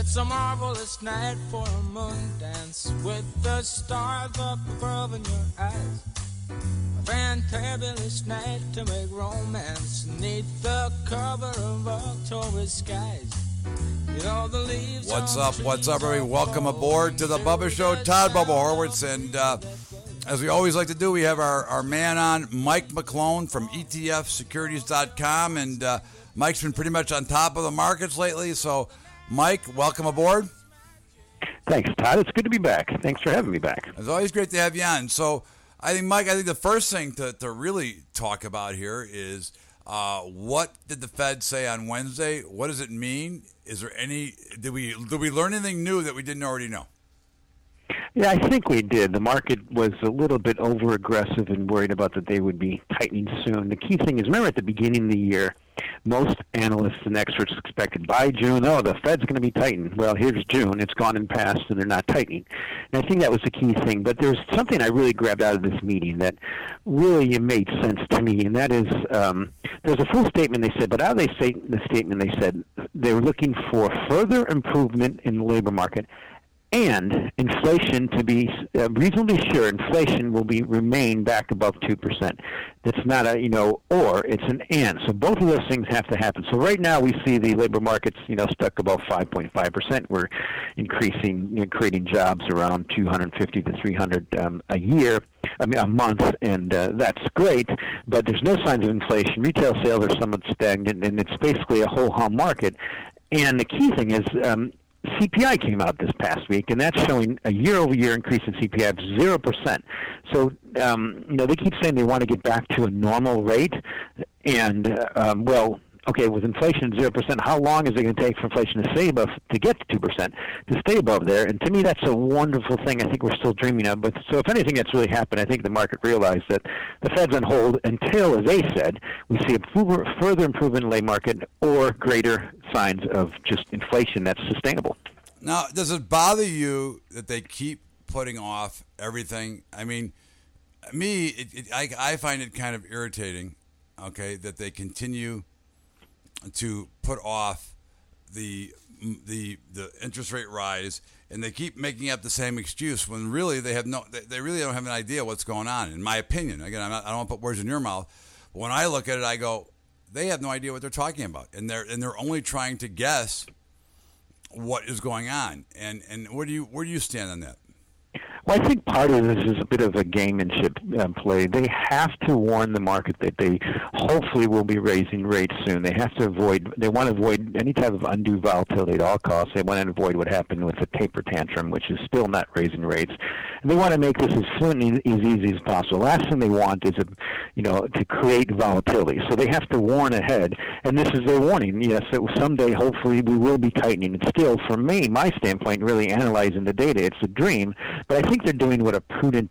It's a marvelous night for a moon dance with the stars up above in your eyes. A fantabulous night to make romance neath the cover of October skies. You know, the leaves. What's up, everybody? Welcome aboard to the Bubba Show. Todd Bubba Horwitz, and as we always like to do, we have our man on, Mike McClone from ETFsecurities.com, and Mike's been pretty much on top of the markets lately. So, Mike, welcome aboard. Thanks, Todd. It's good to be back. Thanks for having me back. It's always great to have you on. So, I think, Mike, the first thing to really talk about here is what did the Fed say on Wednesday? What does it mean? Is there did we learn anything new that we didn't already know? Yeah, I think we did. The market was a little bit over-aggressive and worried about that they would be tightening soon. The key thing is, remember at the beginning of the year, most analysts and experts expected by June, the Fed's going to be tightened. Well, here's June. It's gone and passed, and they're not tightening. And I think that was the key thing. But there's something I really grabbed out of this meeting that really made sense to me, and that is there's a full statement they said, but out of the statement they said they were looking for further improvement in the labor market and inflation to be reasonably sure inflation will remain back above 2%. That's not or, it's an and. So both of those things have to happen. So right now we see the labor markets, stuck above 5.5%. We're increasing, creating jobs around 250 to 300 a month, and that's great, but there's no signs of inflation. Retail sales are somewhat stagnant, and it's basically a whole market. And the key thing is CPI came out this past week, and that's showing a year-over-year increase in CPI of 0%. So, they keep saying they want to get back to a normal rate, and, with inflation 0%, how long is it going to take for inflation to get to 2%, to stay above there? And to me, that's a wonderful thing I think we're still dreaming of. But so if anything that's really happened, I think the market realized that the Fed's on hold until, as they said, we see a further improvement in the labor market or greater signs of just inflation that's sustainable. Now, does it bother you that they keep putting off everything? I mean, I find it kind of irritating, that they continue to put off the interest rate rise, and they keep making up the same excuse when really they really don't have an idea what's going on. In my opinion, again, I don't want to put words in your mouth, but when I look at it, I go, they have no idea what they're talking about, and they're only trying to guess what is going on. And where do you stand on that? Well, I think part of this is a bit of a gamemanship play. They have to warn the market that they hopefully will be raising rates soon. They want to avoid any type of undue volatility at all costs. They want to avoid what happened with the taper tantrum, which is still not raising rates. And they want to make this as fluent and as easy as possible. The last thing they want is to create volatility. So they have to warn ahead, and this is their warning. Yes, someday hopefully we will be tightening. It's still, from my standpoint, really analyzing the data, it's a dream, but I think they're doing what a prudent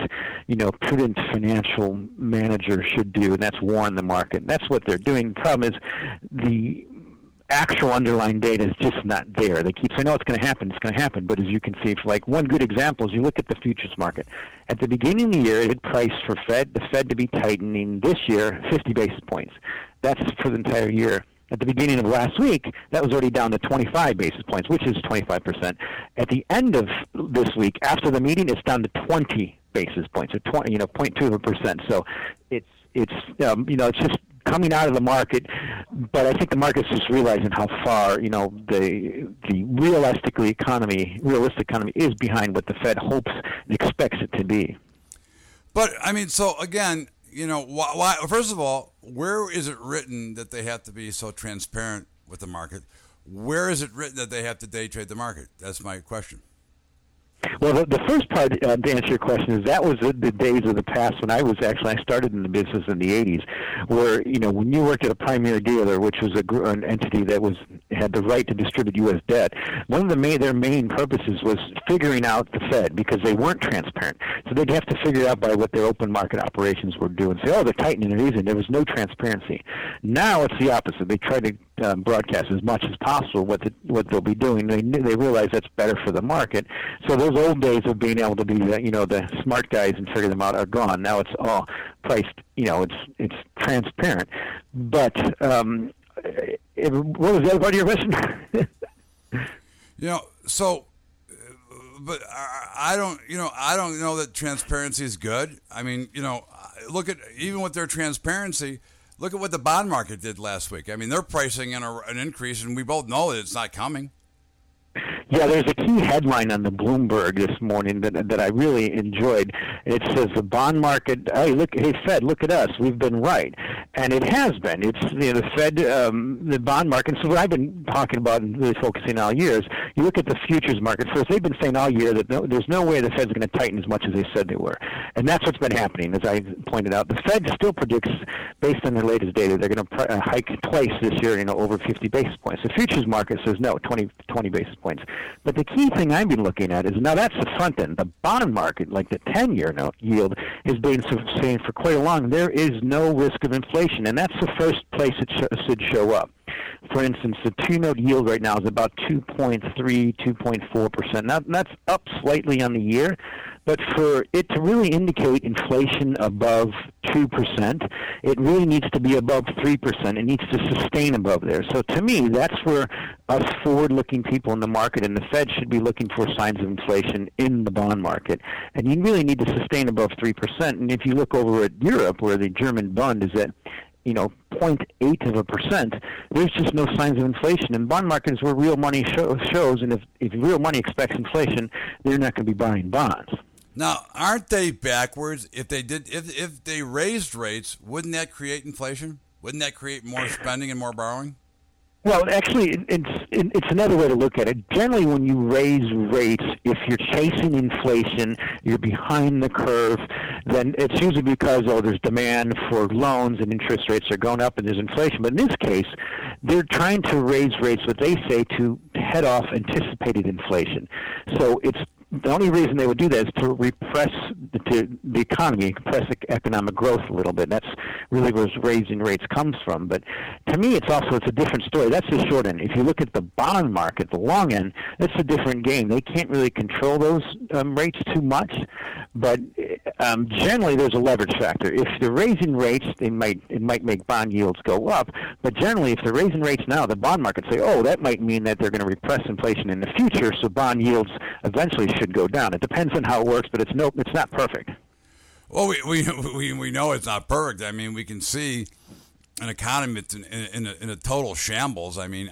financial manager should do, and that's warn the market. And that's what they're doing. The problem is the actual underlying data is just not there. They keep saying, it's going to happen, but as you can see, one good example is you look at the futures market. At the beginning of the year, it had priced for the Fed to be tightening this year 50 basis points. That's for the entire year. At the beginning of last week, that was already down to 25 basis points, which is 25%. At the end of this week, after the meeting, it's down to 20 basis points, or 0.2%. So it's just coming out of the market. But I think the market's just realizing how far, the realistic economy is behind what the Fed hopes and expects it to be. But so again, why? First of all, where is it written that they have to be so transparent with the market? Where is it written that they have to day trade the market? That's my question. Well, the first part to answer your question is that was the days of the past when I started in the business in the 80s, where, when you worked at a primary dealer, which was an entity that had the right to distribute U.S. debt, one of their main purposes was figuring out the Fed, because they weren't transparent. So they'd have to figure out by what their open market operations were doing. Say, they're tightening and easing. There was no transparency. Now it's the opposite. They try to broadcast as much as possible what they'll be doing. They realize that's better for the market. So those old days of being able to be the smart guys and figure them out are gone. Now it's all priced. It's transparent. But what was the other part of your question? So, but I don't, I don't know that transparency is good. I mean, look at even with their transparency. Look at what the bond market did last week. I mean, they're pricing in an increase, and we both know that it's not coming. Yeah, there's a key headline on the Bloomberg this morning that I really enjoyed. It says the bond market. Hey Fed, look at us. We've been right, and it has been. It's the Fed, the bond market. So what I've been talking about and really focusing all year is you look at the futures market first. They've been saying all year that there's no way the Fed's going to tighten as much as they said they were, and that's what's been happening. As I pointed out, the Fed still predicts, based on their latest data, they're going to hike twice this year. Over 50 basis points. The futures market says no, 20 basis points. But the key thing I've been looking at is now that's the front end. The bond market, like the 10-year note yield, has been saying for quite a long there is no risk of inflation, and that's the first place it should show up. For instance, the 2-note yield right now is about 2.3, 2.4%. Now, that's up slightly on the year, but for it to really indicate inflation above 2%, it really needs to be above 3%. It needs to sustain above there. So to me, that's where us forward-looking people in the market and the Fed should be looking for signs of inflation in the bond market. And you really need to sustain above 3%. And if you look over at Europe, where the German Bund is at 0.8%, there's just no signs of inflation. And bond markets where real money shows, and if real money expects inflation, they're not going to be buying bonds. Now, aren't they backwards? If they raised rates, wouldn't that create inflation? Wouldn't that create more spending and more borrowing? Well, actually, it's another way to look at it. Generally, when you raise rates, if you're chasing inflation, you're behind the curve, then it's usually because, there's demand for loans and interest rates are going up and there's inflation. But in this case, they're trying to raise rates, what they say, to head off anticipated inflation. So it's the only reason they would do that is to repress the economy, compress economic growth a little bit. That's really where raising rates comes from. But to me, it's a different story. That's the short end. If you look at the bond market, the long end, that's a different game. They can't really control those rates too much. But generally, there's a leverage factor. If they're raising rates, it might make bond yields go up. But generally, if they're raising rates now, the bond market say, that might mean that they're going to repress inflation in the future. So bond yields eventually should go down. It depends on how it works, but it's not perfect. Well, we know it's not perfect. I mean, we can see an economy that's in a total shambles. I mean,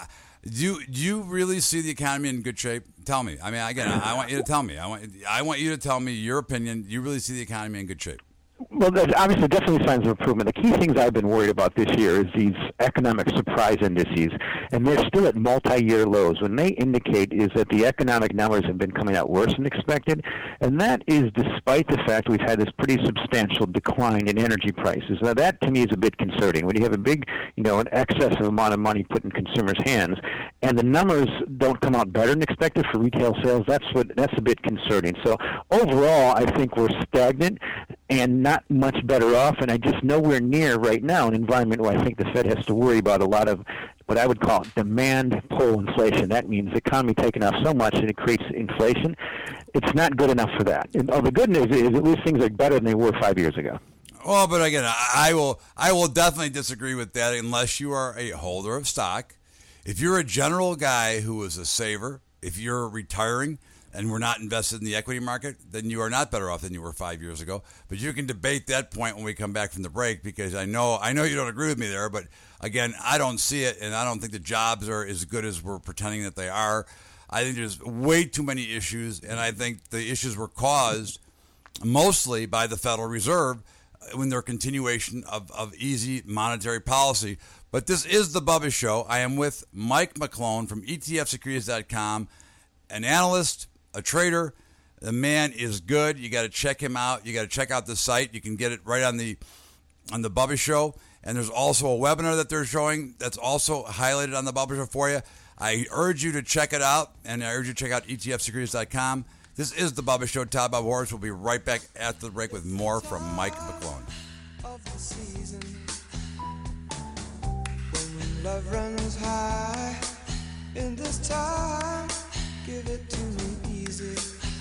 do you really see the economy in good shape? Tell me. I mean, again, I want you to tell me. I want you to tell me your opinion. Do you really see the economy in good shape? Well, there's obviously definitely signs of improvement. The key things I've been worried about this year is these economic surprise indices, and they're still at multi-year lows. What they indicate is that the economic numbers have been coming out worse than expected, and that is despite the fact we've had this pretty substantial decline in energy prices. Now, that to me is a bit concerning. When you have a big, an excessive amount of money put in consumers' hands, and the numbers don't come out better than expected for retail sales, that's a bit concerning. So overall, I think we're stagnant and not much better off, and I just nowhere near right now an environment where I think the Fed has to worry about a lot of what I would call demand pull inflation. That means the economy taking off so much that it creates inflation. It's not good enough for that. And the good news is at least things are better than they were 5 years ago. Well, but again, I will definitely disagree with that unless you are a holder of stock. If you're a general guy who is a saver, if you're retiring and we're not invested in the equity market, then you are not better off than you were 5 years ago. But you can debate that point when we come back from the break, because I know you don't agree with me there, but again, I don't see it, and I don't think the jobs are as good as we're pretending that they are. I think there's way too many issues, and I think the issues were caused mostly by the Federal Reserve in their continuation of easy monetary policy. But this is the Bubba Show. I am with Mike McClone from ETFsecurities.com, an analyst, a trader. The man is good. You got to check him out. You got to check out the site. You can get it right on the Bubba Show. And there's also a webinar that they're showing that's also highlighted on the Bubba Show for you. I urge you to check it out, and I urge you to check out ETFsecurities.com. This is the Bubba Show. Todd Bob Horowitz will be right back after the break with more from Mike McClone. Of the season, when love runs high, in this time, give it to me easy,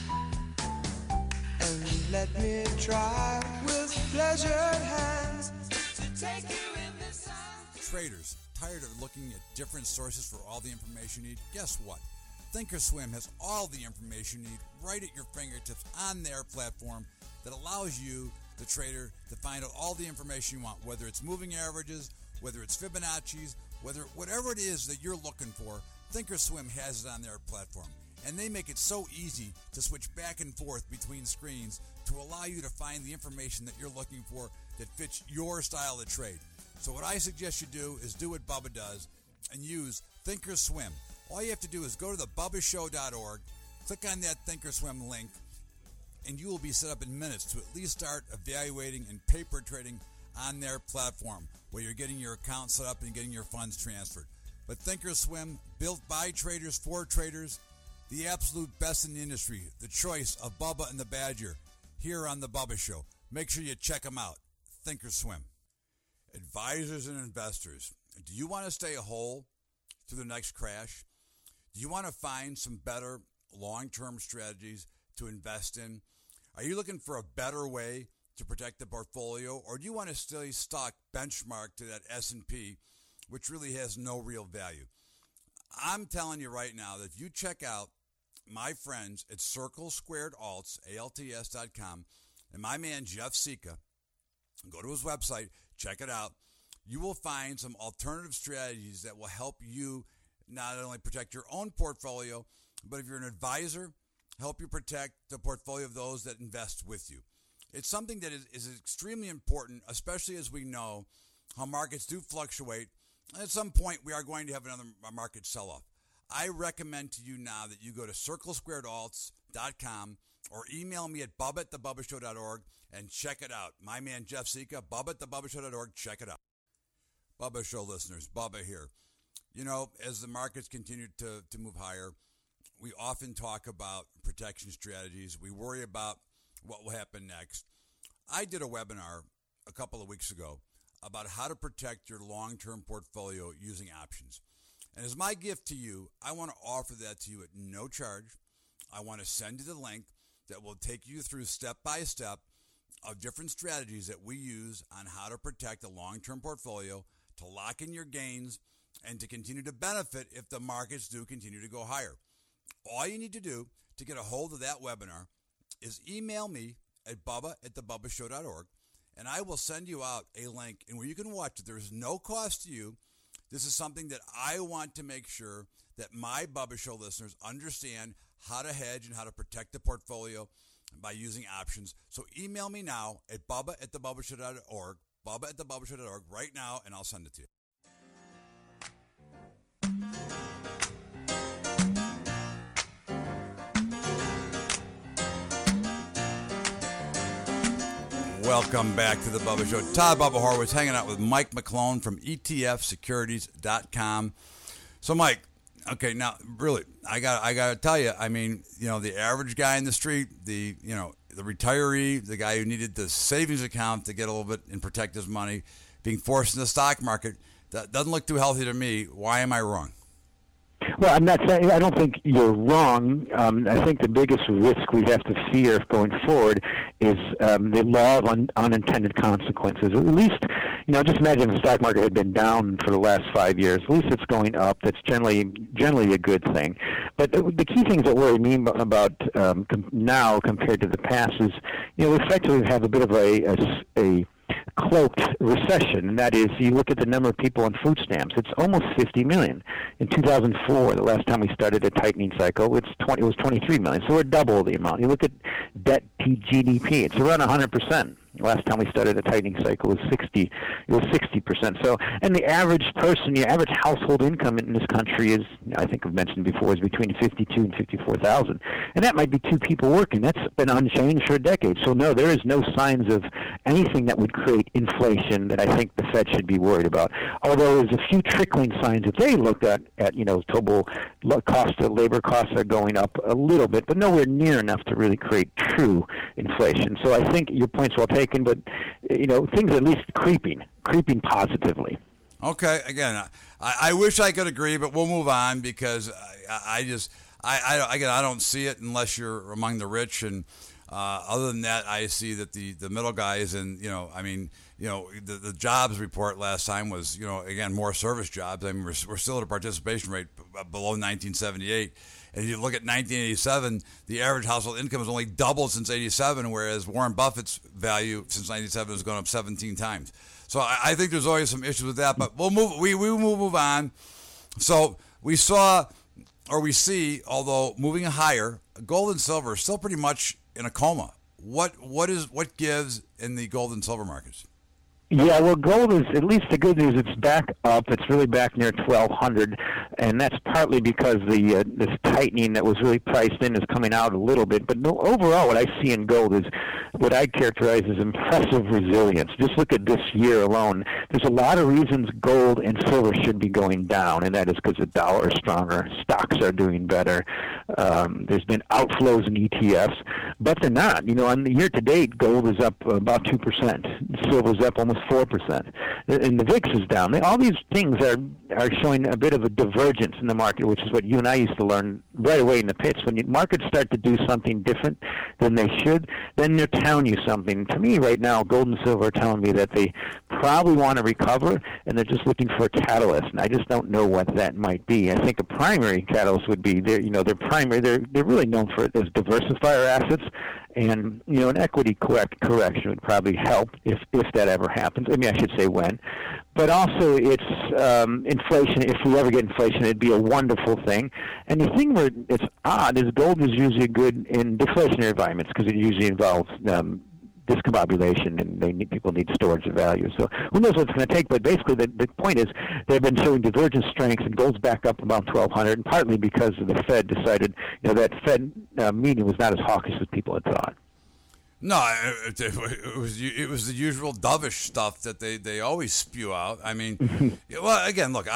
and let me try with pleasured hands to take you in this time. Traders, tired of looking at different sources for all the information you need? Guess what? Thinkorswim has all the information you need right at your fingertips on their platform that allows you, the trader, to find out all the information you want, whether it's moving averages, whether it's Fibonacci's, whatever it is that you're looking for. Thinkorswim has it on their platform, and they make it so easy to switch back and forth between screens to allow you to find the information that you're looking for that fits your style of trade. So what I suggest you do is do what Bubba does and use Thinkorswim. All you have to do is go to thebubbashow.org, click on that Thinkorswim link, and you will be set up in minutes to at least start evaluating and paper trading on their platform, where you're getting your account set up and getting your funds transferred. But Thinkorswim, built by traders for traders, the absolute best in the industry, the choice of Bubba and the Badger, here on The Bubba Show. Make sure you check them out. Thinkorswim. Advisors and investors, do you want to stay whole through the next crash? Do you want to find some better long-term strategies to invest in? Are you looking for a better way to protect the portfolio, or do you want to stay stuck benchmarked to that S&P, which really has no real value? I'm telling you right now that if you check out my friends at Circle Squared Alts, ALTS.com, and my man Jeff Sika, go to his website, check it out, you will find some alternative strategies that will help you not only protect your own portfolio, but if you're an advisor, help you protect the portfolio of those that invest with you. It's something that is extremely important, especially as we know how markets do fluctuate. At some point, we are going to have another market sell-off. I recommend to you now that you go to circlesquaredalts.com or email me at bubba@thebubbashow.org and check it out. My man Jeff Sika, bubba@thebubbashow.org, check it out. Bubba Show listeners, Bubba here. You know, as the markets continue to move higher, we often talk about protection strategies. We worry about what will happen next. I did a webinar a couple of weeks ago about how to protect your long-term portfolio using options. And as my gift to you, I want to offer that to you at no charge. I want to send you the link that will take you through step-by-step of different strategies that we use on how to protect a long-term portfolio, to lock in your gains, and to continue to benefit if the markets do continue to go higher. All you need to do to get a hold of that webinar is email me at bubba@thebubbashow.org, and I will send you out a link and where you can watch it. There is no cost to you. This is something that I want to make sure that my Bubba Show listeners understand how to hedge and how to protect the portfolio by using options. So email me now at bubba@thebubbashow.org, bubba@thebubbashow.org right now, and I'll send it to you. Welcome back to the Bubba Show. Todd Bubba Horwitz hanging out with Mike McClone from ETFsecurities.com. So, Mike, okay, now really, I got to tell you, I mean, you know, the average guy in the street, the retiree, the guy who needed the savings account to get a little bit and protect his money, being forced in the stock market, that doesn't look too healthy to me. Why am I wrong? Well, I'm not saying, I don't think you're wrong. I think the biggest risk we have to fear going forward is the law of unintended consequences. At least, you know, just imagine the stock market had been down for the last 5 years. At least it's going up. That's generally a good thing. But the key things that worry me about now compared to the past is, you know, we effectively have a bit of a cloaked recession, and that is, you look at the number of people on food stamps. It's almost 50 million. In 2004, the last time we started a tightening cycle, it was 23 million. So we're double the amount. You look at debt to GDP, it's around 100%. Last time we started a tightening cycle was 60%. So, and the average person, the average household income in this country is, I think I've mentioned before, is between 52 and 54,000, and that might be two people working. That's been unchanged for a decade. So no, there is no signs of anything that would create inflation that I think the Fed should be worried about. Although there's a few trickling signs that they looked at you know, total cost of labor costs are going up a little bit, but nowhere near enough to really create true inflation. So I think your point's well taken. But, you know, things are at least creeping positively. Okay, again, I wish I could agree, but we'll move on because I don't see it unless you're among the rich, and other than that, I see that the middle guys, and you know, I mean, the jobs report last time was, again, more service jobs. I mean, we're still at a participation rate below 1978. And you look at 1987, the average household income has only doubled since 87, whereas Warren Buffett's value since 97 has gone up 17 times. So I think there's always some issues with that, but we'll move on. So we see, although moving higher, gold and silver are still pretty much in a coma. What gives in the gold and silver markets? Yeah, well, gold is, at least the good news, it's back up. It's really back near 1,200, and that's partly because this tightening that was really priced in is coming out a little bit. But no, overall, what I see in gold is what I characterize as impressive resilience. Just look at this year alone. There's a lot of reasons gold and silver should be going down, and that is because the dollar is stronger, stocks are doing better. There's been outflows in ETFs, but they're not. On the year-to-date, gold is up about 2%. Silver's up almost 4%, and the VIX is down. All these things are showing a bit of a divergence in the market, which is what you and I used to learn right away in the pits. When markets start to do something different than they should, then they're telling you something. To me, right now, gold and silver are telling me that they probably want to recover, and they're just looking for a catalyst. And I just don't know what that might be. I think a primary catalyst would be they're really known for it as diversifier assets. And, an equity correction would probably help if that ever happens. I mean, I should say when. But also it's inflation. If we ever get inflation, it'd be a wonderful thing. And the thing where it's odd is gold is usually good in deflationary environments because it usually involves discombobulation, and people need storage of value. So who knows what it's going to take, but basically the point is they've been showing divergent strengths, and gold's back up about 1,200, and partly because the Fed decided that Fed meeting was not as hawkish as people had thought. No, it was the usual dovish stuff that they always spew out. I mean, well, again, look,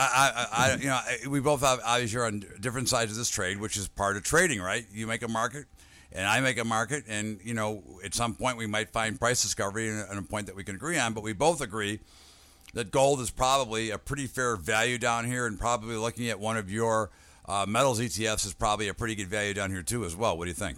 we both obviously are on different sides of this trade, which is part of trading, right? You make a market, and I make a market, and at some point we might find price discovery and a point that we can agree on. But we both agree that gold is probably a pretty fair value down here, and probably looking at one of your metals ETFs is probably a pretty good value down here too as well. What do you think?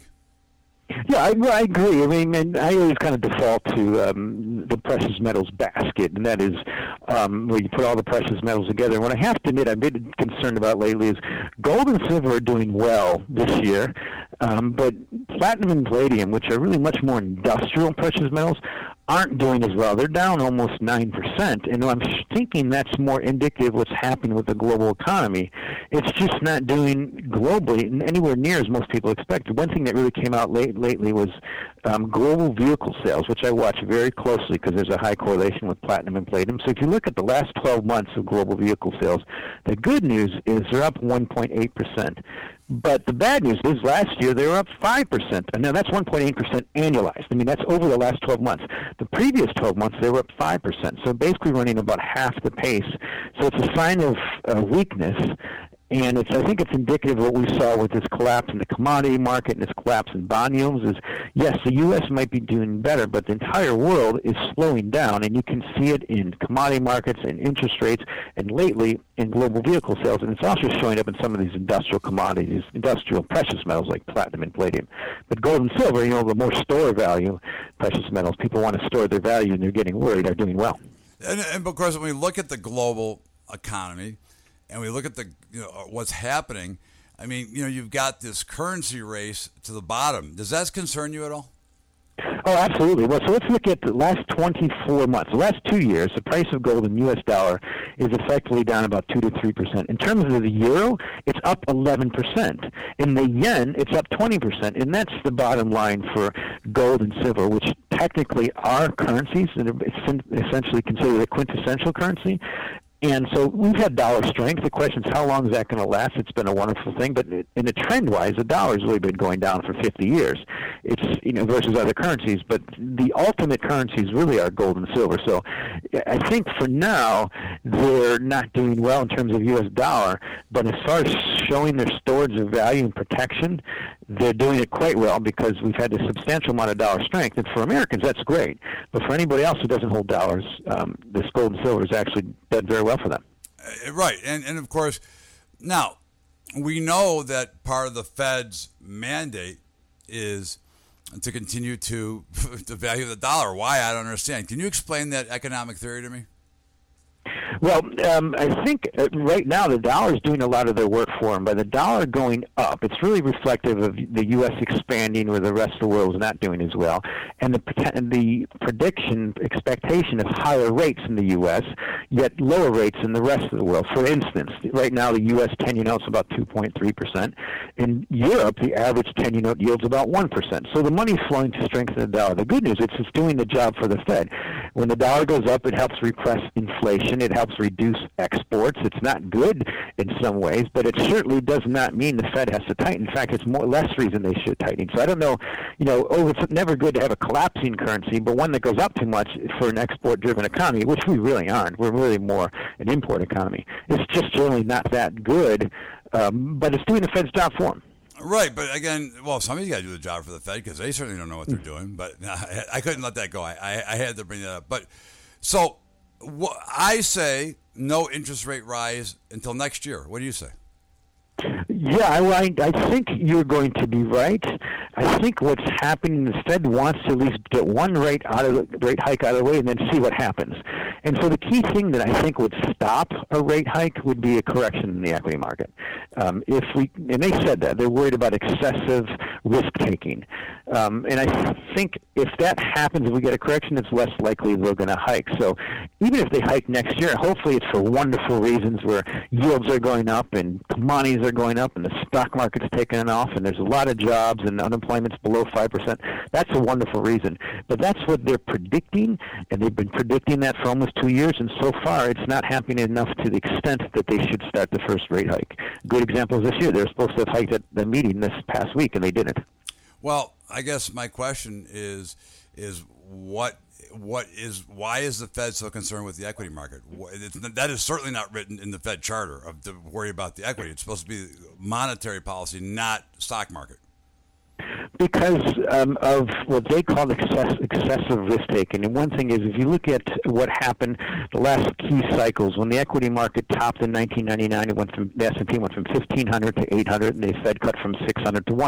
Yeah, I agree. I mean, and I always kind of default to the precious metals basket, and that is where you put all the precious metals together. And what I have to admit I've been concerned about lately is gold and silver are doing well this year, but platinum and palladium, which are really much more industrial precious metals, aren't doing as well. They're down almost 9%, and I'm thinking that's more indicative of what's happening with the global economy. It's just not doing globally anywhere near as most people expected. One thing that really came out lately was global vehicle sales, which I watch very closely because there's a high correlation with platinum and palladium. So if you look at the last 12 months of global vehicle sales, the good news is they're up 1.8%. But the bad news is last year they were up 5%. And now that's 1.8% annualized. I mean, that's over the last 12 months. The previous 12 months, they were up 5%. So basically running about half the pace. So it's a sign of weakness. And I think it's indicative of what we saw with this collapse in the commodity market and this collapse in bond yields is, yes, the U.S. might be doing better, but the entire world is slowing down, and you can see it in commodity markets and interest rates, and lately in global vehicle sales. And it's also showing up in some of these industrial commodities, industrial precious metals like platinum and palladium. But gold and silver, the more store value precious metals, people want to store their value and they're getting worried, are doing well. And of course, when we look at the global economy, and we look at what's happening, I mean, you've got this currency race to the bottom. Does that concern you at all? Oh, absolutely. Well, so let's look at the last 24 months. The last 2 years, the price of gold in U.S. dollar is effectively down about 2 to 3%. In terms of the euro, it's up 11%. In the yen, it's up 20%. And that's the bottom line for gold and silver, which technically are currencies and are essentially considered a quintessential currency. And so we've had dollar strength. The question is, how long is that going to last? It's been a wonderful thing, but in a trend-wise, the dollar's really been going down for 50 years. It's versus other currencies, but the ultimate currencies really are gold and silver. So I think for now they're not doing well in terms of U.S. dollar, but as far as showing their storage of value and protection, they're doing it quite well because we've had a substantial amount of dollar strength. And for Americans, that's great. But for anybody else who doesn't hold dollars, this gold and silver has actually done very well for them. Right. And of course, now, we know that part of the Fed's mandate is to continue to the value of the dollar. Why? I don't understand. Can you explain that economic theory to me? Well, I think right now the dollar is doing a lot of their work for them. By the dollar going up, it's really reflective of the U.S. expanding where the rest of the world is not doing as well, and the expectation of higher rates in the U.S., yet lower rates in the rest of the world. For instance, right now the U.S. 10-year note is about 2.3%. In Europe, the average 10-year note yields about 1%. So the money's flowing to strengthen the dollar. The good news is it's doing the job for the Fed. When the dollar goes up, it helps repress inflation. It helps reduce exports. It's not good in some ways, but it certainly does not mean the Fed has to tighten. In fact, it's less reason they should tighten. So I don't know, it's never good to have a collapsing currency, but one that goes up too much for an export-driven economy, which we really aren't. We're really more an import economy. It's just generally not that good, but it's doing the Fed's job for them. Right, but again, well, somebody's got to do the job for the Fed because they certainly don't know what they're doing. But I couldn't let that go. I had to bring that up. But so I say no interest rate rise until next year. What do you say? Yeah, I think you're going to be right. I think what's happening, the Fed wants to at least get one rate hike out of the way and then see what happens. And so the key thing that I think would stop a rate hike would be a correction in the equity market. And they said that they're worried about excessive risk taking. And I think if that happens, if we get a correction, it's less likely they're going to hike. So even if they hike next year, hopefully it's for wonderful reasons where yields are going up and commodities are going up and the stock market's taking off and there's a lot of jobs and unemployment's below 5%. That's a wonderful reason. But that's what they're predicting, and they've been predicting that for almost 2 years, and so far it's not happening enough to the extent that they should start the first rate hike. Good example is this year. They were supposed to have hiked at the meeting this past week, and they didn't. Well, I guess my question is why is the Fed so concerned with the equity market? That is certainly not written in the Fed charter to worry about the equity. It's supposed to be monetary policy, not stock market. Because of what they call excessive risk-taking. And one thing is, if you look at what happened the last key cycles, when the equity market topped in 1999, the S&P went from 1,500 to 800, and the Fed cut from 6% to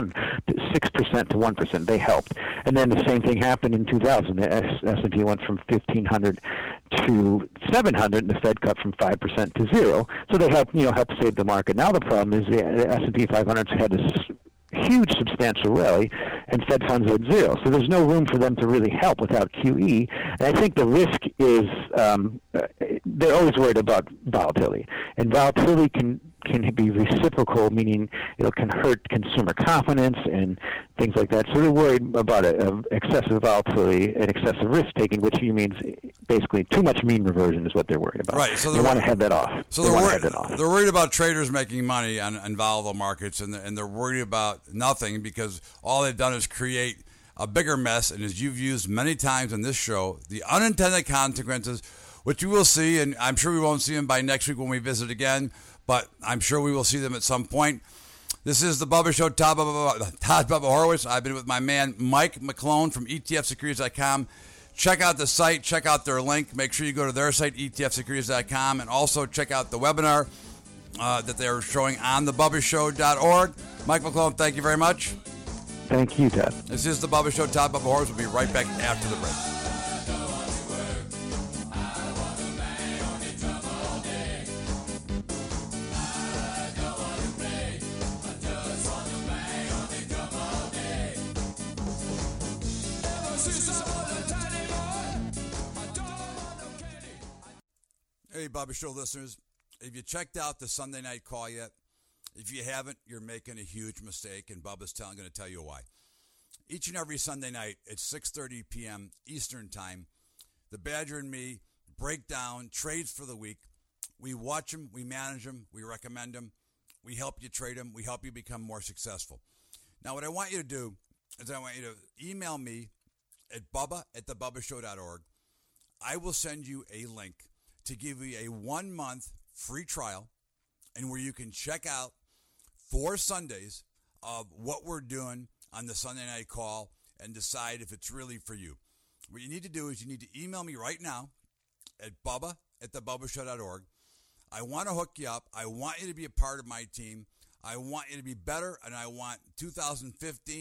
1%. They helped. And then the same thing happened in 2000. The S&P went from 1,500 to 700, and the Fed cut from 5% to 0. So they helped save the market. Now the problem is the S&P 500 had this huge substantial rally, and Fed funds at 0. So there's no room for them to really help without QE. And I think the risk is they're always worried about volatility. And volatility can be reciprocal, meaning it can hurt consumer confidence and things like that. So they're worried about excessive volatility and excessive risk-taking, which means basically too much mean reversion is what they're worried about. Right. So they want to head that off. So they're worried about traders making money on volatile markets, and they're worried about nothing because all they've done is create a bigger mess. And as you've used many times on this show, the unintended consequences, which you will see, and I'm sure we won't see them by next week when we visit again, but I'm sure we will see them at some point. This is the Bubba Show, Todd Bubba Horowitz. I've been with my man Mike McClone from ETFsecurities.com. Check out the site. Check out their link. Make sure you go to their site, ETFsecurities.com, and also check out the webinar that they're showing on thebubbashow.org. Mike McClone, thank you very much. Thank you, Todd. This is the Bubba Show, Todd Bubba Horowitz. We'll be right back after the break. Hey, Bubba Show listeners, have you checked out the Sunday night call yet? If you haven't, you're making a huge mistake, and Bubba's going to tell you why. Each and every Sunday night at 6:30 p.m. Eastern Time, the Badger and me break down trades for the week. We watch them, we manage them, we recommend them, we help you trade them, we help you become more successful. Now, what I want you to do is I want you to email me at bubba@thebubbashow.org. I will send you a link to give you a 1-month free trial and where you can check out 4 Sundays of what we're doing on the Sunday night call and decide if it's really for you. What you need to do is you need to email me right now at bubba@thebubbashow.org. I want to hook you up. I want you to be a part of my team. I want you to be better, and I want 2015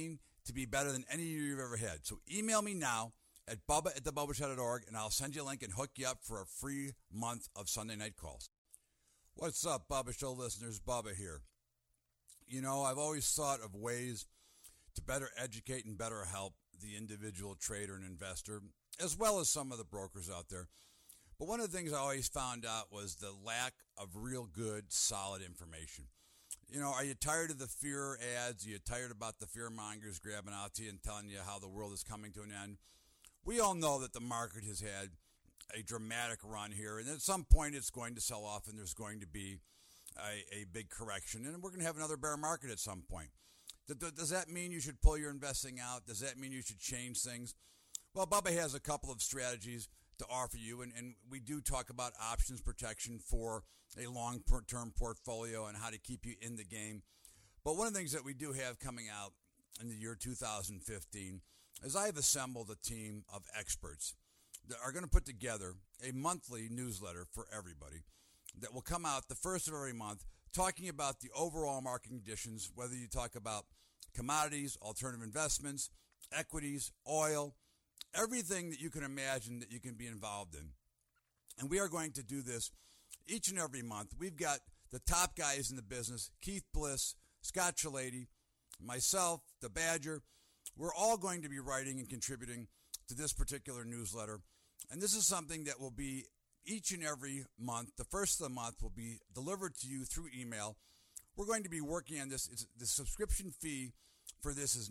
to be better than any year you've ever had. So email me now at bubba@thebubbleshow.org, and I'll send you a link and hook you up for a free month of Sunday night calls. What's up, Bubba Show listeners? Bubba here. You know, I've always thought of ways to better educate and better help the individual trader and investor, as well as some of the brokers out there. But one of the things I always found out was the lack of real good, solid information. You know, are you tired of the fear ads? Are you tired about the fear mongers grabbing out to you and telling you how the world is coming to an end? We all know that the market has had a dramatic run here, and at some point it's going to sell off and there's going to be a big correction, and we're going to have another bear market at some point. Does that mean you should pull your investing out? Does that mean you should change things? Well, Bubba has a couple of strategies to offer you, and we do talk about options protection for a long-term portfolio and how to keep you in the game. But one of the things that we do have coming out in the year 2015 is I have assembled a team of experts that are going to put together a monthly newsletter for everybody that will come out the first of every month, talking about the overall market conditions, whether you talk about commodities, alternative investments, equities, oil, everything that you can imagine that you can be involved in. And we are going to do this each and every month. We've got the top guys in the business, Keith Bliss, Scott Chalady, myself, the Badger. We're all going to be writing and contributing to this particular newsletter. And this is something that will be each and every month. The first of the month will be delivered to you through email. We're going to be working on this. The subscription fee for this is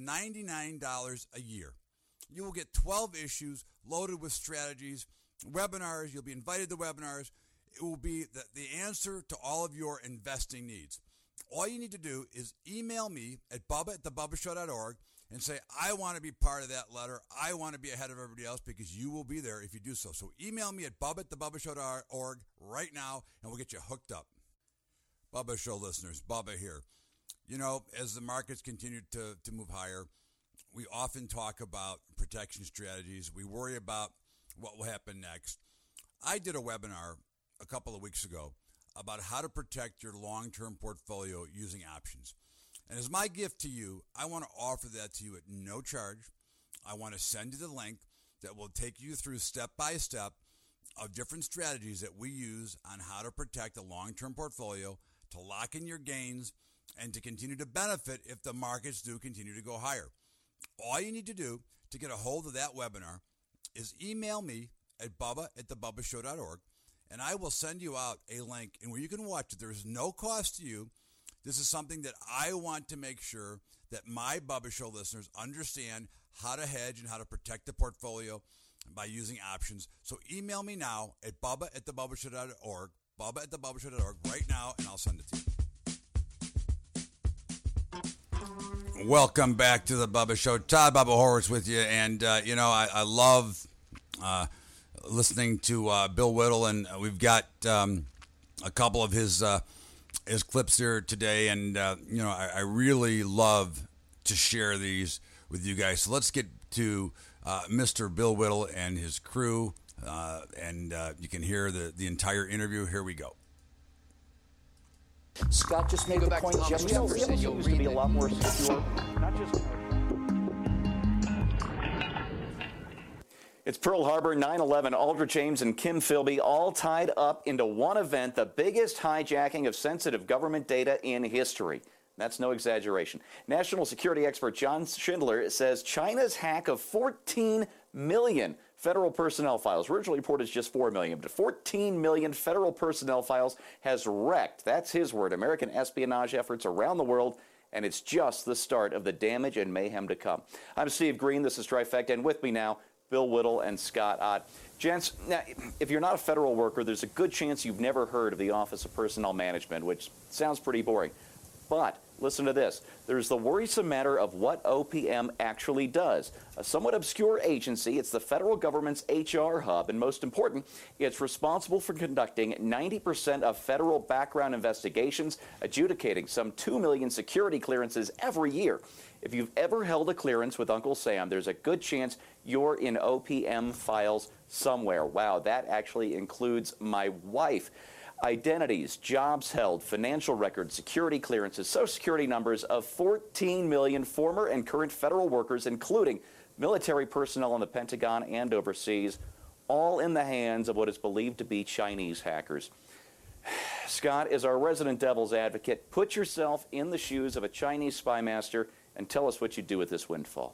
$99 a year. You will get 12 issues loaded with strategies, webinars. You'll be invited to webinars. It will be the answer to all of your investing needs. All you need to do is email me at bubba@thebubbleshow.org and say, I want to be part of that letter. I want to be ahead of everybody else, because you will be there if you do so. So email me at bubba@thebubbleshow.org right now, and we'll get you hooked up. Bubba Show listeners, Bubba here. You know, as the markets continue to move higher, we often talk about protection strategies. We worry about what will happen next. I did a webinar a couple of weeks ago about how to protect your long-term portfolio using options. And as my gift to you, I want to offer that to you at no charge. I want to send you the link that will take you through step-by-step of different strategies that we use on how to protect a long-term portfolio, to lock in your gains, and to continue to benefit if the markets do continue to go higher. All you need to do to get a hold of that webinar is email me at bubba@thebubbleshow.org, and I will send you out a link and where you can watch it. There's no cost to you. This is something that I want to make sure that my Bubba Show listeners understand how to hedge and how to protect the portfolio by using options. So email me now at bubba@thebubbleshow.org, bubba@thebubbleshow.org right now, and I'll send it to you. Welcome back to the Bubba Show. Todd Bubba Horwitz with you. And, I love listening to Bill Whittle, and we've got a couple of his clips here today. And, I really love to share these with you guys. So let's get to Mr. Bill Whittle and his crew, and you can hear the entire interview. Here we go. Scott just made the point. Jeff Jefferson used to be a lot more secure. Not just. It's Pearl Harbor, 9/11, Aldrich Ames and Kim Philby all tied up into one event, the biggest hijacking of sensitive government data in history. That's no exaggeration. National security expert John Schindler says China's hack of 14 million federal personnel files, originally reported as just 4 million, but 14 million federal personnel files has wrecked, that's his word, American espionage efforts around the world, and it's just the start of the damage and mayhem to come. I'm Steve Green, this is Trifecta, and with me now, Bill Whittle and Scott Ott. Gents, now, if you're not a federal worker, there's a good chance you've never heard of the Office of Personnel Management, which sounds pretty boring. But listen to this. There's the worrisome matter of what OPM actually does. A somewhat obscure agency, it's the federal government's HR hub, and most important, it's responsible for conducting 90% of federal background investigations, adjudicating some 2 million security clearances every year. If you've ever held a clearance with Uncle Sam, there's a good chance you're in OPM files somewhere. Wow, that actually includes my wife. identities, jobs held, financial records, security clearances, social security numbers of 14 million former and current federal workers, including military personnel in the Pentagon and overseas, all in the hands of what is believed to be Chinese hackers. Scott, as our resident devil's advocate, put yourself in the shoes of a Chinese spy master and tell us what you do with this windfall.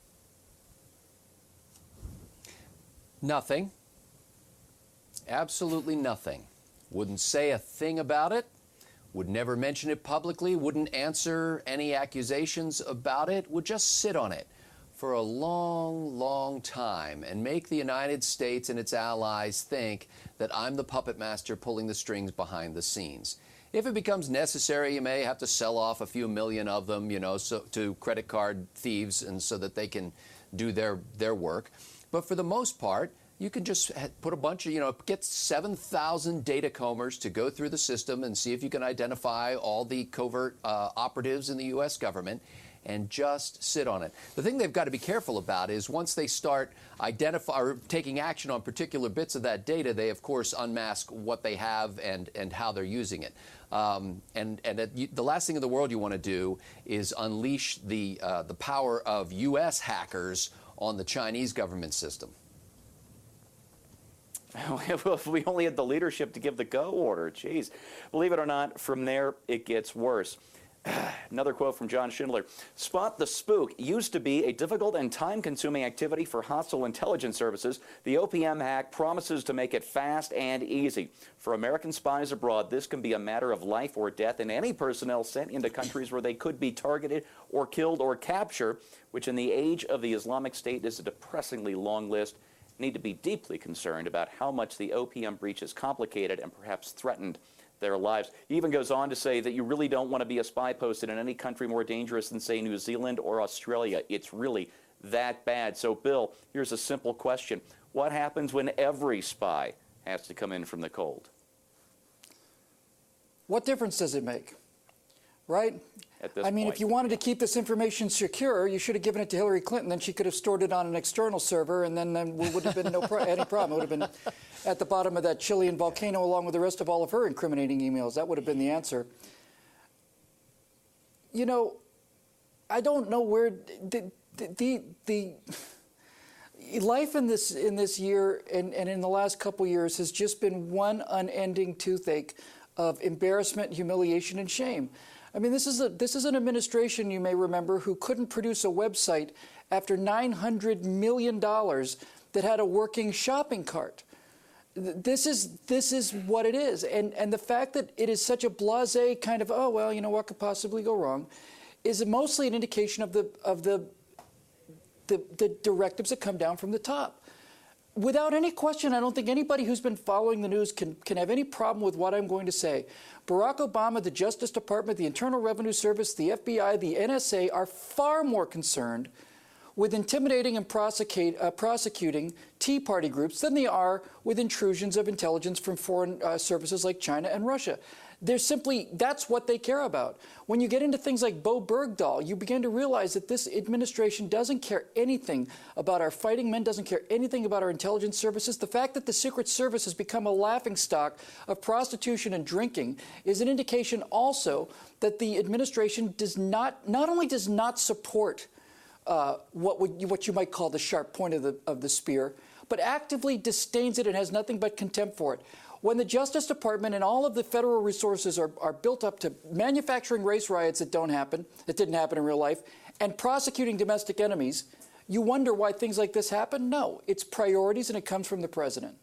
Nothing. Absolutely nothing. Wouldn't say a thing about it, would never mention it publicly, wouldn't answer any accusations about it, would just sit on it for a long, long time and make the United States and its allies think that I'm the puppet master pulling the strings behind the scenes. If it becomes necessary, you may have to sell off a few million of them, to credit card thieves, and so that they can do their work. But for the most part, you can just put a bunch of, get 7,000 data combers to go through the system and see if you can identify all the covert operatives in the U.S. government and just sit on it. The thing they've got to be careful about is once they start taking action on particular bits of that data, they, of course, unmask what they have and how they're using it. The last thing in the world you want to do is unleash the power of U.S. hackers on the Chinese government system. If we only had the leadership to give the go order. Jeez. Believe it or not, from there, it gets worse. Another quote from John Schindler. Spot the spook used to be a difficult and time-consuming activity for hostile intelligence services. The OPM hack promises to make it fast and easy. For American spies abroad, this can be a matter of life or death, and any personnel sent into countries where they could be targeted or killed or captured, which in the age of the Islamic State is a depressingly long list, need to be deeply concerned about how much the OPM breach has complicated and perhaps threatened their lives. He even goes on to say that you really don't want to be a spy posted in any country more dangerous than, say, New Zealand or Australia. It's really that bad. So, Bill, here's a simple question. What happens when every spy has to come in from the cold? What difference does it make? Right? I mean, if you wanted to keep this information secure, you should have given it to Hillary Clinton. Then she could have stored it on an external server, and then there would have been any problem. It would have been at the bottom of that Chilean volcano along with the rest of all of her incriminating emails. That would have been the answer. I don't know where the life in this year and in the last couple years has just been one unending toothache of embarrassment, humiliation, and shame. I mean, this is an administration, you may remember, who couldn't produce a website after $900 million that had a working shopping cart. This is what it is. And the fact that it is such a blasé kind of, oh, well, what could possibly go wrong, is mostly an indication of the directives that come down from the top. Without any question, I don't think anybody who's been following the news can have any problem with what I'm going to say. Barack Obama, the Justice Department, the Internal Revenue Service, the FBI, the NSA are far more concerned with intimidating and prosecuting Tea Party groups than they are with intrusions of intelligence from foreign services like China and Russia. That's what they care about. When you get into things like Bo Bergdahl, you begin to realize that this administration doesn't care anything about our fighting men, doesn't care anything about our intelligence services. The fact that the Secret Service has become a laughingstock of prostitution and drinking is an indication also that the administration not only does not support what you might call the sharp point of the spear, but actively disdains it and has nothing but contempt for it. When the Justice Department and all of the federal resources are built up to manufacturing race riots that didn't happen in real life, and prosecuting domestic enemies, you wonder why things like this happen? No, it's priorities, and it comes from the president.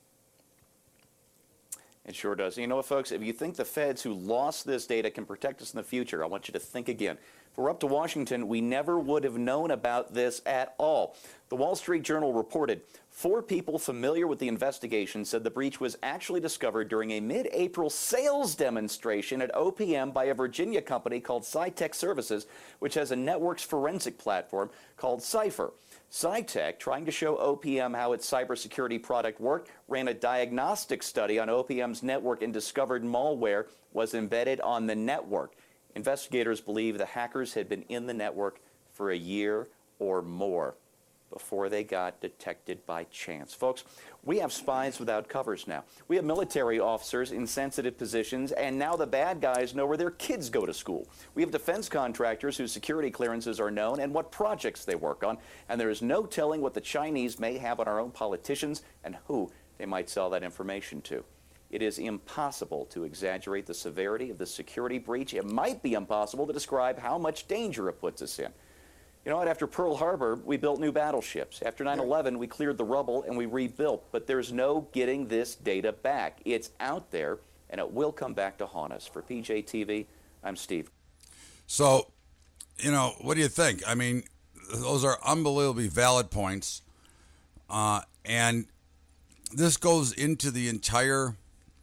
It sure does. You know what, folks? If you think the feds who lost this data can protect us in the future, I want you to think again. If we're up to Washington, we never would have known about this at all. The Wall Street Journal reported 4 people familiar with the investigation said the breach was actually discovered during a mid-April sales demonstration at OPM by a Virginia company called SciTech Services, which has a networks forensic platform called Cypher. SciTech, trying to show OPM how its cybersecurity product worked, ran a diagnostic study on OPM's network and discovered malware was embedded on the network. Investigators believe the hackers had been in the network for a year or more. before they got detected by chance. Folks, we have spies without covers now. We have military officers in sensitive positions, and now the bad guys know where their kids go to school. We have defense contractors whose security clearances are known and what projects they work on, and there is no telling what the Chinese may have on our own politicians and who they might sell that information to. It is impossible to exaggerate the severity of the security breach. It might be impossible to describe how much danger it puts us in. You know what? After Pearl Harbor, we built new battleships. After 9/11, we cleared the rubble and we rebuilt. But there's no getting this data back. It's out there, and it will come back to haunt us. For PJTV, I'm Steve. So, you know, what do you think? I mean, those are unbelievably valid points. And this goes into the entire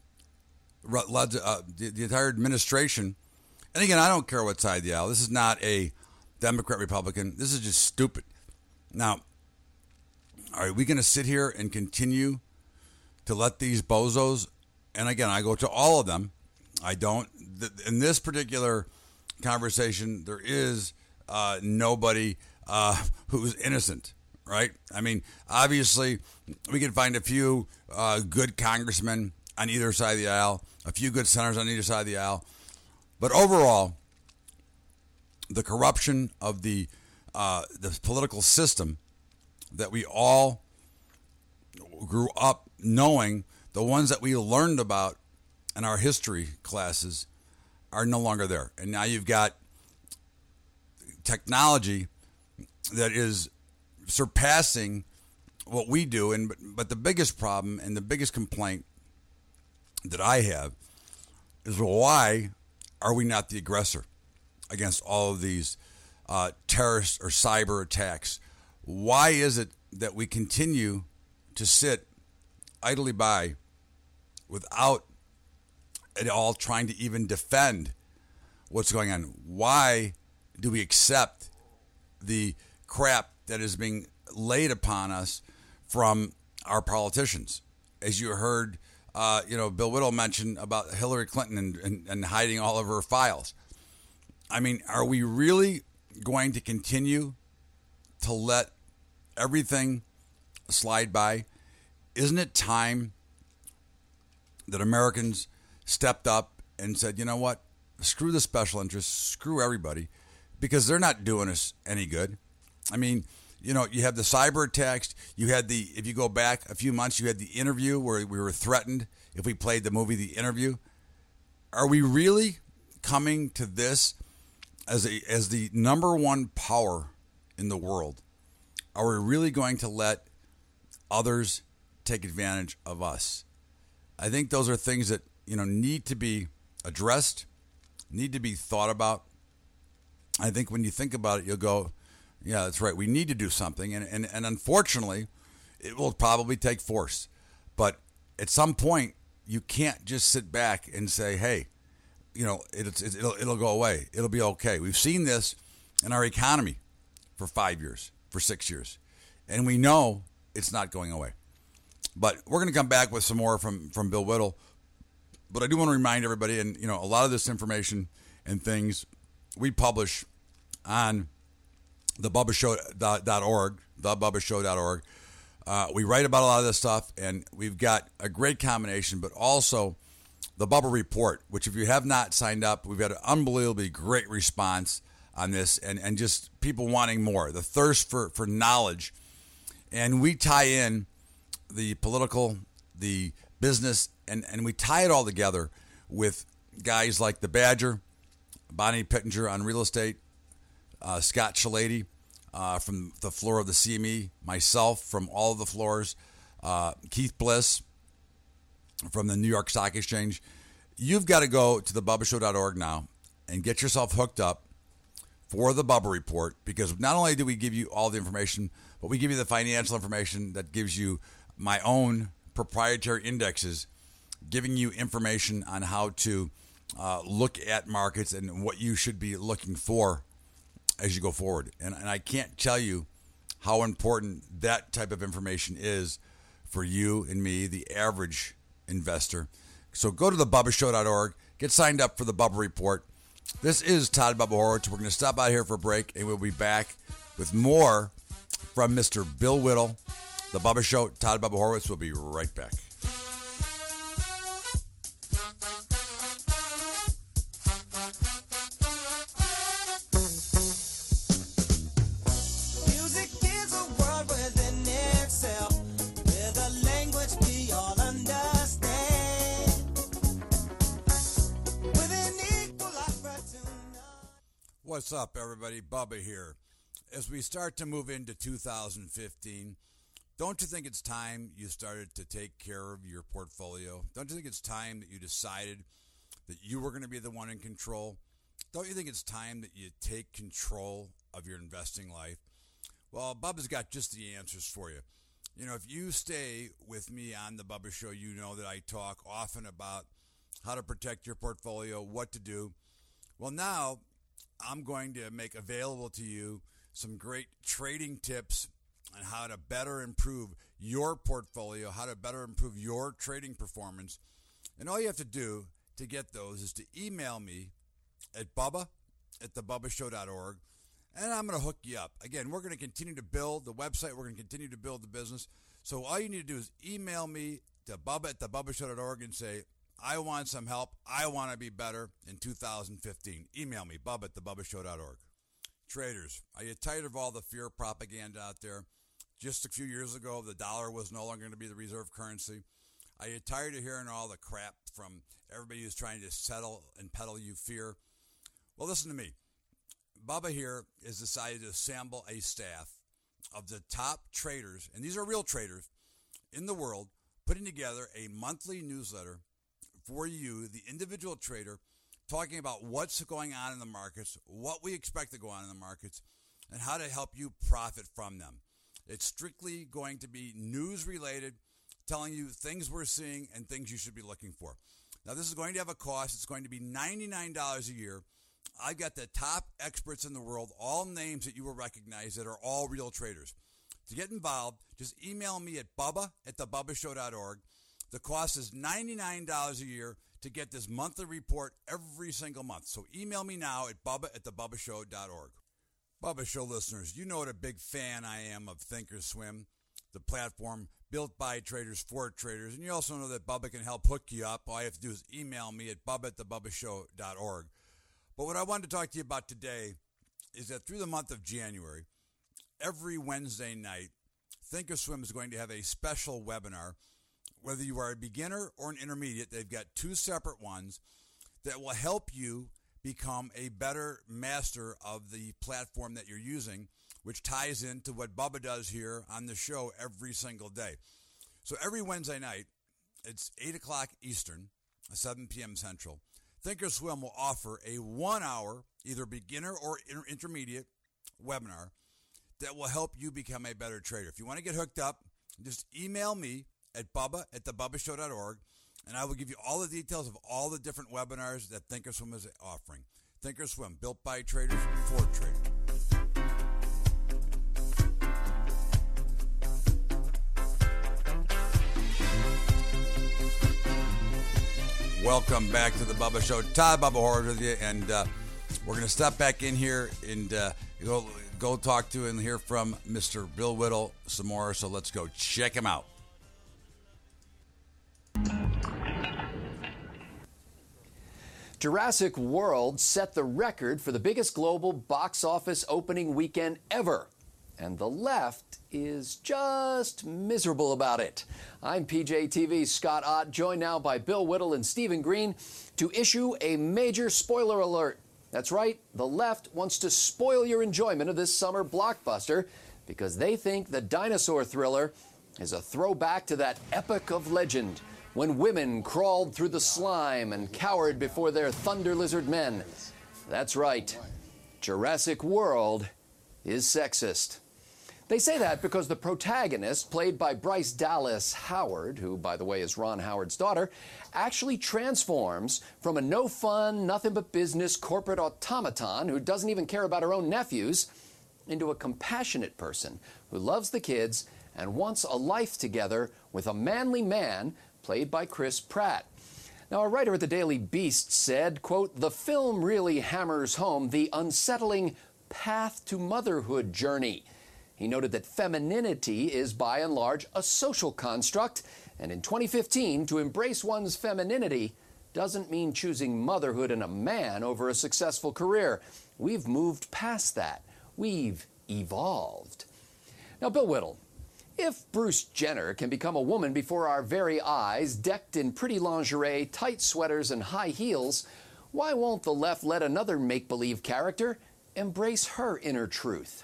the entire administration. And again, I don't care what side of the aisle. This is not a Democrat, Republican. This is just stupid. Now, are we going to sit here and continue to let these bozos, and again, I go to all of them. I don't. In this particular conversation, there is nobody who's innocent, right? I mean, obviously, we can find a few good congressmen on either side of the aisle, a few good senators on either side of the aisle. But overall, the corruption of the political system that we all grew up knowing, the ones that we learned about in our history classes, are no longer there. And now you've got technology that is surpassing what we do. But the biggest problem and the biggest complaint that I have is, why are we not the aggressor against all of these terrorist or cyber attacks? Why is it that we continue to sit idly by without at all trying to even defend what's going on? Why do we accept the crap that is being laid upon us from our politicians? As you heard, Bill Whittle mention about Hillary Clinton and hiding all of her files. I mean, are we really going to continue to let everything slide by? Isn't it time that Americans stepped up and said, you know what, screw the special interests, screw everybody, because they're not doing us any good? I mean, you know, you have the cyber attacks. You had if you go back a few months, you had the interview where we were threatened if we played the movie The Interview. Are we really coming to this as the number one power in the world? Are we really going to let others take advantage of us? I think those are things that, you know, need to be addressed, need to be thought about. I think when you think about it, you'll go, yeah, that's right. We need to do something. And unfortunately, it will probably take force. But at some point, you can't just sit back and say, hey, you know, it'll go away. It'll be okay. We've seen this in our economy for 5 years, for 6 years. And we know it's not going away. But we're going to come back with some more from Bill Whittle. But I do want to remind everybody, and, you know, a lot of this information and things we publish on thebubbashow.org, thebubbashow.org. We write about a lot of this stuff, and we've got a great combination, but also the Bubba Report, which if you have not signed up, we've had an unbelievably great response on this, and just people wanting more, the thirst for knowledge. And we tie in the political, the business, and we tie it all together with guys like the Badger, Bonnie Pittenger on real estate, Scott Shalady from the floor of the CME, myself from all of the floors, Keith Bliss from the New York Stock Exchange. You've got to go to thebubbashow.org now and get yourself hooked up for the Bubba Report, because not only do we give you all the information, but we give you the financial information that gives you my own proprietary indexes, giving you information on how to look at markets and what you should be looking for as you go forward. And I can't tell you how important that type of information is for you and me, the average investor. So go to thebubbashow.org, get signed up for the Bubba Report. This is Todd Bubba Horowitz. We're going to stop out here for a break, and we'll be back with more from Mr. Bill Whittle. The Bubba Show, Todd Bubba Horowitz will be right back. Music is a world within itself, with a language we all understand, with an equal opportunity. What's up, everybody? Bubba here. As we start to move into 2015, don't you think it's time you started to take care of your portfolio? Don't you think it's time that you decided that you were going to be the one in control? Don't you think it's time that you take control of your investing life? Well, Bubba's got just the answers for you. You know, if you stay with me on the Bubba Show, you know that I talk often about how to protect your portfolio, what to do. Well, now I'm going to make available to you some great trading tips on how to better improve your portfolio, how to better improve your trading performance. And all you have to do to get those is to email me at bubba@thebubbashow.org, and I'm going to hook you up. Again, we're going to continue to build the website. We're going to continue to build the business. So all you need to do is email me to bubba@thebubbashow.org and say, I want some help. I want to be better in 2015. Email me, bubba@thebubbashow.org. Traders, are you tired of all the fear propaganda out there? Just a few years ago, the dollar was no longer going to be the reserve currency. Are you tired of hearing all the crap from everybody who's trying to settle and peddle you fear? Well, listen to me. Bubba here has decided to assemble a staff of the top traders, and these are real traders, in the world, putting together a monthly newsletter for you, the individual trader, talking about what's going on in the markets, what we expect to go on in the markets, and how to help you profit from them. It's strictly going to be news-related, telling you things we're seeing and things you should be looking for. Now, this is going to have a cost. It's going to be $99 a year. I've got the top experts in the world, all names that you will recognize that are all real traders. To get involved, just email me at bubba@thebubbashow.org. The cost is $99 a year to get this monthly report every single month. So email me now at bubba@thebubbashow.org. Bubba Show listeners, you know what a big fan I am of Thinkorswim, the platform built by traders for traders. And you also know that Bubba can help hook you up. All you have to do is email me at bubba@thebubbashow.org. But what I wanted to talk to you about today is that through the month of January, every Wednesday night, Thinkorswim is going to have a special webinar. Whether you are a beginner or an intermediate, they've got two separate ones that will help you become a better master of the platform that you're using, which ties into what Bubba does here on the show every single day. So every Wednesday night, it's 8 o'clock Eastern, 7 p.m. Central, Thinkorswim will offer a 1-hour, either beginner or intermediate webinar that will help you become a better trader. If you want to get hooked up, just email me at bubba@thebubbashow.org, and I will give you all the details of all the different webinars that Thinkorswim is offering. Thinkorswim, built by traders for traders. Welcome back to the Bubba Show. Todd Bubba Horowitz with you, and we're going to step back in here and go talk to and hear from Mr. Bill Whittle some more, so let's go check him out. Jurassic World set the record for the biggest global box office opening weekend ever. And the left is just miserable about it. I'm PJTV's Scott Ott, joined now by Bill Whittle and Stephen Green to issue a major spoiler alert. That's right, the left wants to spoil your enjoyment of this summer blockbuster because they think the dinosaur thriller is a throwback to that epic of legend when women crawled through the slime and cowered before their thunder lizard men. That's right, Jurassic World is sexist. They say that because the protagonist, played by Bryce Dallas Howard, who, by the way, is Ron Howard's daughter, actually transforms from a no-fun, nothing-but-business corporate automaton who doesn't even care about her own nephews into a compassionate person who loves the kids and wants a life together with a manly man played by Chris Pratt. Now, a writer at the Daily Beast said, quote, "The film really hammers home the unsettling path to motherhood journey." He noted that femininity is, by and large, a social construct, and in 2015, to embrace one's femininity doesn't mean choosing motherhood and a man over a successful career. We've moved past that. We've evolved. Now, Bill Whittle, if Bruce Jenner can become a woman before our very eyes, decked in pretty lingerie, tight sweaters, and high heels, why won't the left let another make-believe character embrace her inner truth?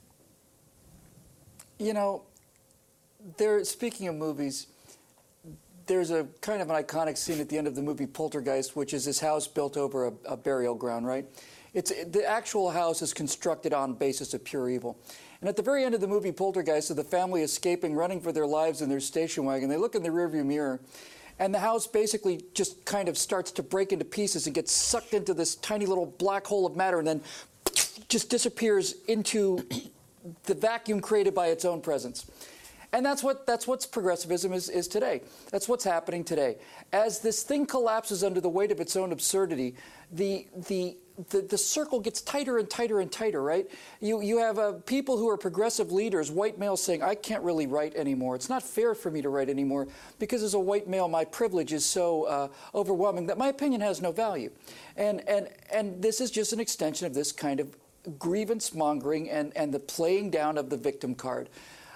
You know, speaking of movies, there's a kind of an iconic scene at the end of the movie Poltergeist, which is this house built over a burial ground, right? The actual house is constructed on basis of pure evil. And at the very end of the movie Poltergeist, the family escaping, running for their lives in their station wagon, they look in the rearview mirror, and the house basically just kind of starts to break into pieces and gets sucked into this tiny little black hole of matter, and then just disappears into the vacuum created by its own presence. And that's what progressivism is today. That's what's happening today. As this thing collapses under the weight of its own absurdity, the circle gets tighter and tighter and tighter, right? You have people who are progressive leaders, white males, saying, I can't really write anymore. It's not fair for me to write anymore because as a white male, my privilege is so overwhelming that my opinion has no value. And this is just an extension of this kind of grievance mongering and the playing down of the victim card.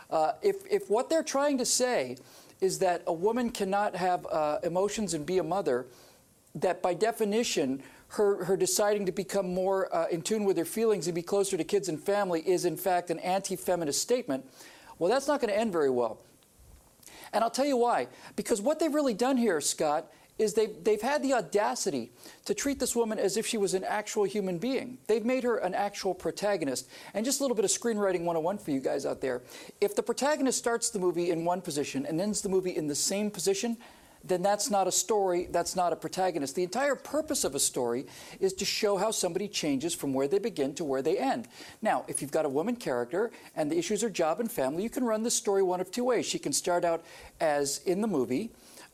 If what they're trying to say is that a woman cannot have emotions and be a mother, that by definition her deciding to become more in tune with her feelings and be closer to kids and family is in fact an anti-feminist statement, well, that's not going to end very well. And I'll tell you why. Because what they've really done here, Scott, is they've had the audacity to treat this woman as if she was an actual human being. They've made her an actual protagonist. And just a little bit of screenwriting 101 for you guys out there. If the protagonist starts the movie in one position and ends the movie in the same position, then that's not a story, that's not a protagonist. The entire purpose of a story is to show how somebody changes from where they begin to where they end. Now, if you've got a woman character and the issues are job and family, you can run this story one of two ways. She can start out as, in the movie,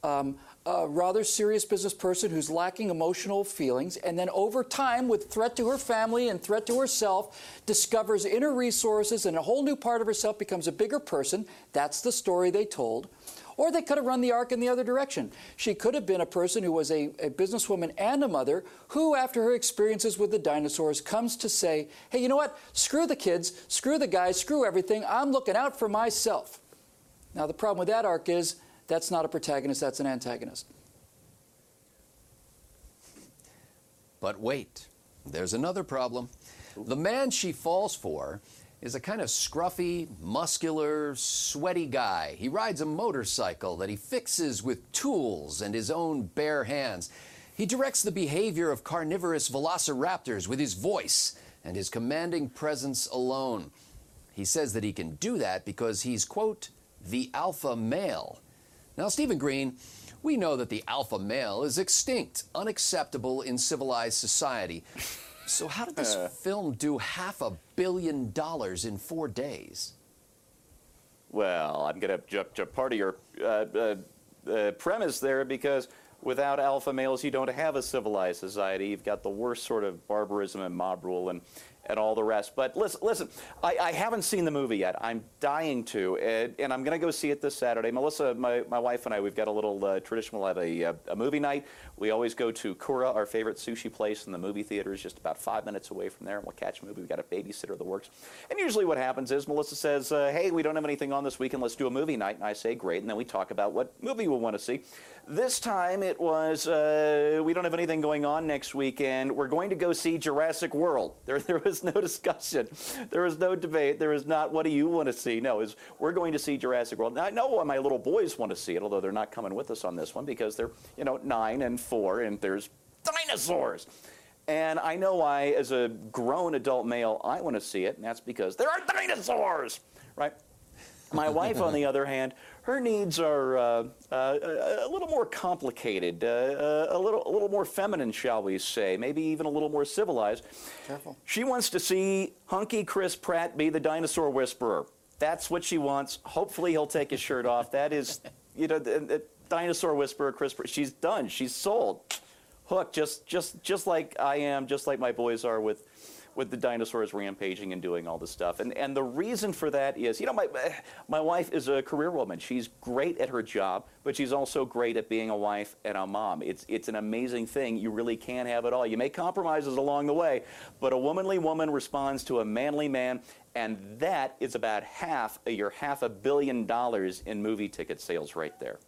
a rather serious business person who's lacking emotional feelings, and then over time, with threat to her family and threat to herself, discovers inner resources and a whole new part of herself, becomes a bigger person. That's the story they told. Or they could have run the arc in the other direction. She could have been a person who was a businesswoman and a mother who, after her experiences with the dinosaurs, comes to say, hey, you know what? Screw the kids, screw the guys, screw everything. I'm looking out for myself. Now, the problem with that arc is that's not a protagonist, that's an antagonist. But wait, there's another problem. The man she falls for is a kind of scruffy, muscular, sweaty guy. He rides a motorcycle that he fixes with tools and his own bare hands. He directs the behavior of carnivorous velociraptors with his voice and his commanding presence alone. He says that he can do that because he's, quote, the alpha male. Now, Stephen Green, we know that the alpha male is extinct, unacceptable in civilized society. So how did this film do $500 million in 4 days? Well, I'm going to jump to part of your premise there, because without alpha males, you don't have a civilized society. You've got the worst sort of barbarism and mob rule and all the rest. But listen, I haven't seen the movie yet. I'm dying to, and I'm going to go see it this Saturday. Melissa, my wife and I, we've got a little tradition. We'll have a movie night. We always go to Kura, our favorite sushi place, and the movie theater is just about 5 minutes away from there, and we'll catch a movie. We've got a babysitter that works. And usually what happens is Melissa says, hey, we don't have anything on this weekend. Let's do a movie night. And I say, great. And then we talk about what movie we want to see. This time it was, we don't have anything going on next weekend. We're going to go see Jurassic World. There was no discussion. There was no debate. There was not, what do you want to see? No, we're going to see Jurassic World. Now, I know my little boys want to see it, although they're not coming with us on this one because they're, 9 and 4, and there's dinosaurs. And I know why, as a grown adult male, I want to see it, and that's because there are dinosaurs, right? My wife, on the other hand, her needs are a little more complicated, a little more feminine, shall we say, maybe even a little more civilized. Careful. She wants to see hunky Chris Pratt be the dinosaur whisperer. That's what she wants. Hopefully he'll take his shirt off. That is, the dinosaur whisperer, Chris Pratt. She's done. She's sold. Hooked, just like I am, just like my boys are with with the dinosaurs rampaging and doing all this stuff. And the reason for that is, you know, my wife is a career woman. She's great at her job, but she's also great at being a wife and a mom. It's an amazing thing. You really can't have it all. You make compromises along the way, but a womanly woman responds to a manly man, and that is about half of your $500 million in movie ticket sales right there.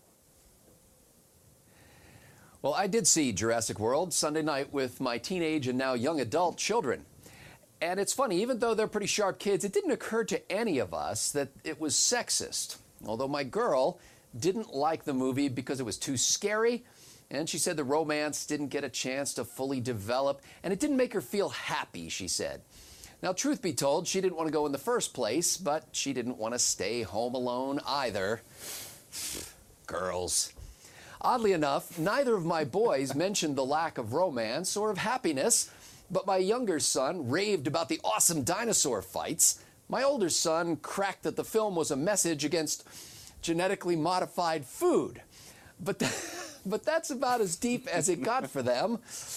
Well, I did see Jurassic World Sunday night with my teenage and now young adult children. And it's funny, even though they're pretty sharp kids, it didn't occur to any of us that it was sexist. Although my girl didn't like the movie because it was too scary, and she said the romance didn't get a chance to fully develop, and it didn't make her feel happy, she said. Now, truth be told, she didn't want to go in the first place, but she didn't want to stay home alone either. Girls. Oddly enough, neither of my boys mentioned the lack of romance or of happiness, but my younger son raved about the awesome dinosaur fights. My older son cracked that the film was a message against genetically modified food. But that's about as deep as it got for them.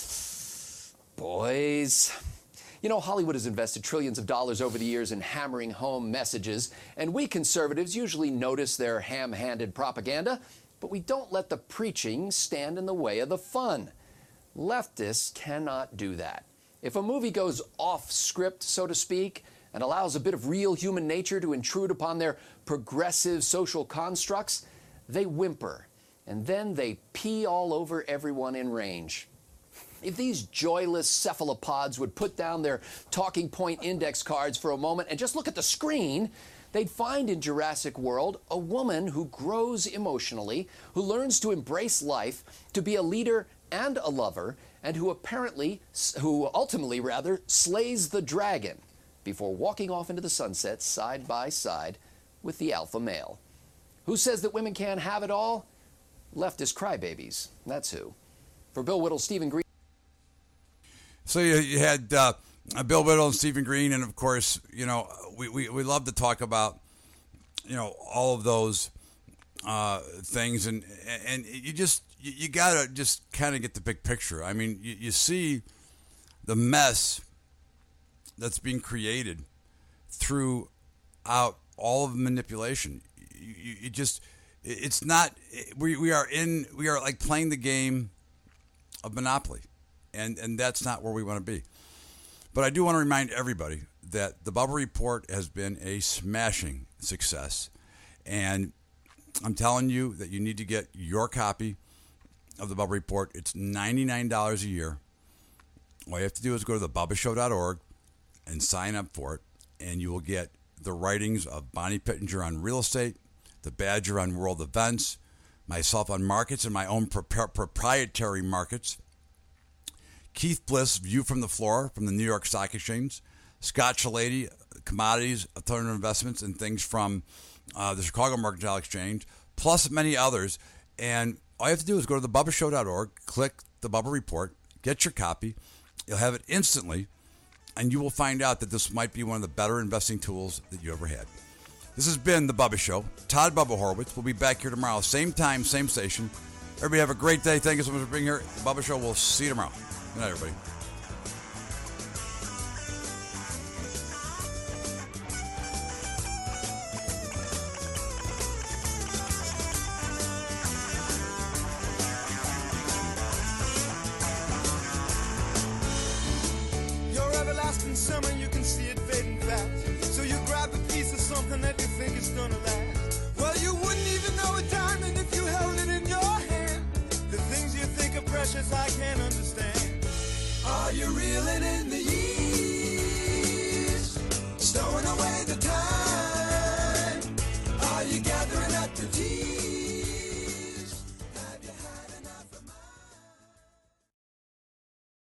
Boys. You know, Hollywood has invested trillions of dollars over the years in hammering home messages, and we conservatives usually notice their ham-handed propaganda, but we don't let the preaching stand in the way of the fun. Leftists cannot do that. If a movie goes off script, so to speak, and allows a bit of real human nature to intrude upon their progressive social constructs, they whimper, and then they pee all over everyone in range. If these joyless cephalopods would put down their talking point index cards for a moment and just look at the screen, they'd find in Jurassic World a woman who grows emotionally, who learns to embrace life, to be a leader and a lover, and who ultimately slays the dragon before walking off into the sunset side by side with the alpha male. Who says that women can't have it all? Leftist crybabies. That's who. For Bill Whittle, Stephen Green. So you had Bill Whittle and Stephen Green, and of course, you know, we love to talk about, you know, all of those things, and you gotta just kind of get the big picture. I mean, you see the mess that's being created throughout all of the manipulation. It's not. We are like playing the game of Monopoly. And that's not where we want to be. But I do want to remind everybody that the Bubba Report has been a smashing success. And I'm telling you that you need to get your copy of the Bubba Report. It's $99 a year. All you have to do is go to thebubbashow.org and sign up for it. And you will get the writings of Bonnie Pittenger on real estate, the Badger on world events, myself on markets and my own proprietary markets, Keith Bliss, View from the Floor from the New York Stock Exchange, Scott Shalady, Commodities, Alternative Investments, and things from the Chicago Mercantile Exchange, plus many others. And all you have to do is go to thebubbashow.org, click the Bubba Report, get your copy. You'll have it instantly, and you will find out that this might be one of the better investing tools that you ever had. This has been The Bubba Show. Todd Bubba Horowitz. We'll be back here tomorrow, same time, same station. Everybody have a great day. Thank you so much for being here. The Bubba Show. We'll see you tomorrow. Good night, everybody. Your everlasting summer, you can see it fading fast. So you grab a piece of something that you think is gonna last. Well, you wouldn't even know a diamond if you held it in your hand. The things you think are precious, I can't understand. Are you reeling in the years, stowing away the time?